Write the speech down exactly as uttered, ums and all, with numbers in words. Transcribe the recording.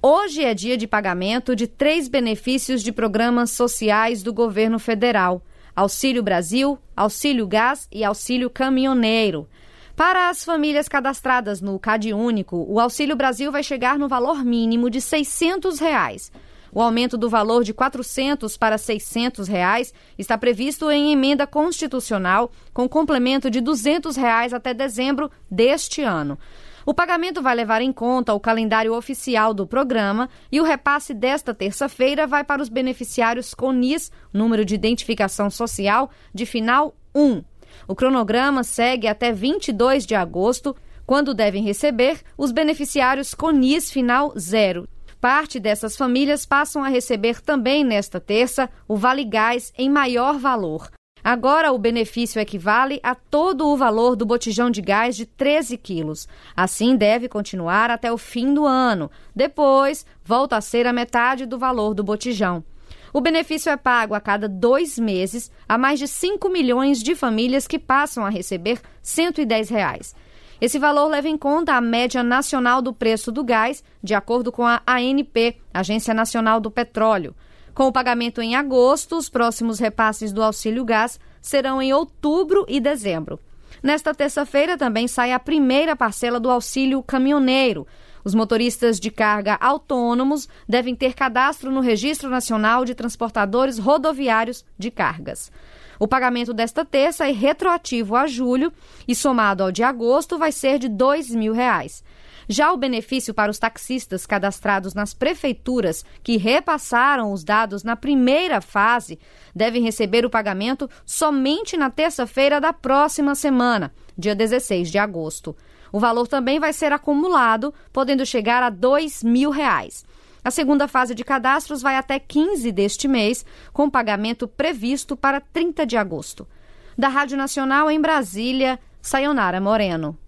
Hoje é dia de pagamento de três benefícios de programas sociais do governo federal: Auxílio Brasil, Auxílio Gás e Auxílio Caminhoneiro. Para as famílias cadastradas no CadÚnico, o Auxílio Brasil vai chegar no valor mínimo de seiscentos reais. O aumento do valor de quatrocentos para seiscentos reais está previsto em emenda constitucional, com complemento de duzentos reais até dezembro deste ano. O pagamento vai levar em conta o calendário oficial do programa e o repasse desta terça-feira vai para os beneficiários CONIS, número de identificação social, de final um. O cronograma segue até vinte e dois de agosto, quando devem receber os beneficiários CONIS final zero. Parte dessas famílias passam a receber também nesta terça o Vale Gás em maior valor. Agora o benefício equivale a todo o valor do botijão de gás de treze quilos. Assim deve continuar até o fim do ano. Depois, volta a ser a metade do valor do botijão. O benefício é pago a cada dois meses a mais de cinco milhões de famílias que passam a receber cento e dez reais. Esse valor leva em conta a média nacional do preço do gás, de acordo com a A N P, Agência Nacional do Petróleo. Com o pagamento em agosto, os próximos repasses do Auxílio Gás serão em outubro e dezembro. Nesta terça-feira também sai a primeira parcela do Auxílio Caminhoneiro. Os motoristas de carga autônomos devem ter cadastro no Registro Nacional de Transportadores Rodoviários de Cargas. O pagamento desta terça é retroativo a julho e, somado ao de agosto, vai ser de dois mil reais. Já o benefício para os taxistas cadastrados nas prefeituras que repassaram os dados na primeira fase devem receber o pagamento somente na terça-feira da próxima semana, dia dezesseis de agosto. O valor também vai ser acumulado, podendo chegar a dois mil reais. A segunda fase de cadastros vai até quinze deste mês, com pagamento previsto para trinta de agosto. Da Rádio Nacional em Brasília, Sayonara Moreno.